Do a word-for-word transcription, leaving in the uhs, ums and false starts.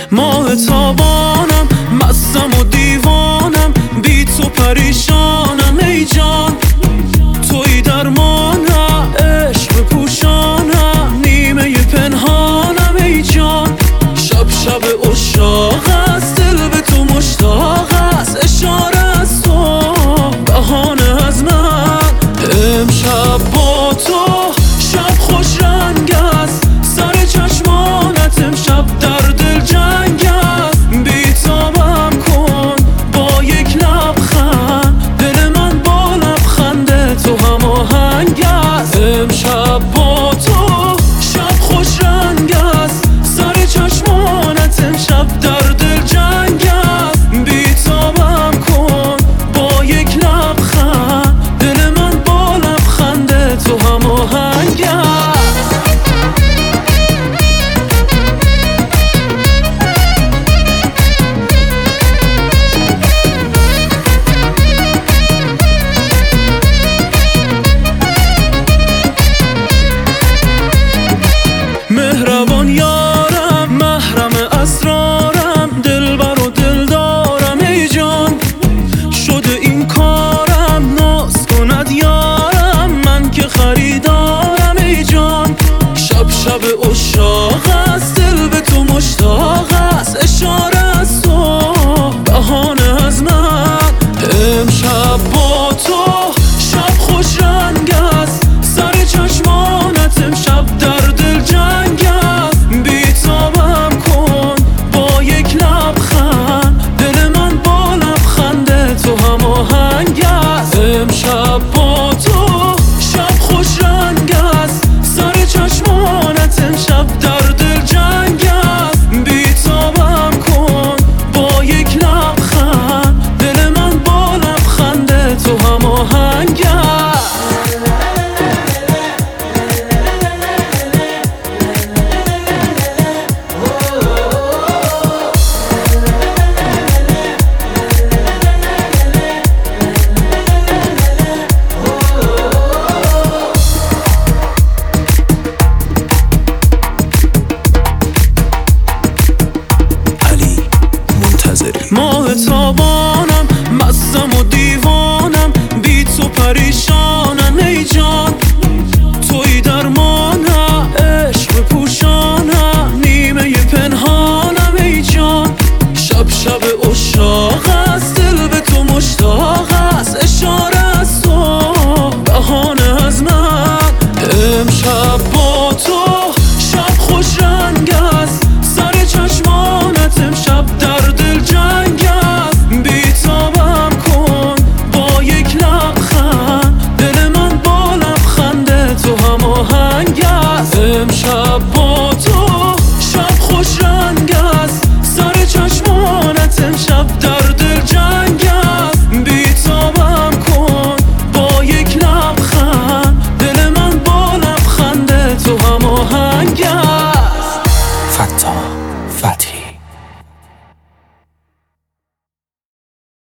ماه تابانم، مستم و دیوانم، بی تو پریشانم ای جان. توی درمانم، عشق بپوشانم، نیمه پنهانم ای جان. شب شب عشاق است، دل به تو مشتاق است، اشاره از تو، بهانه از من. امشب با تو شب خوش رنگ است، سر چشمانت امشب در دل جنگ است. بیتابم کن با یک لبخند، دل من با لبخند تو هماهنگ است. امشب با تو شب خوش رنگ است، سر چشمانت امشب در دل جنگ است. بیتابم کن با یک لبخند، دل من با لبخند تو هماهنگ است. مهربان یارم، محرم اسرارم، دلبر و دلدارم ای جان. شده این کارم، ناز کند یارم، من که خریدارم ای جان. شب شب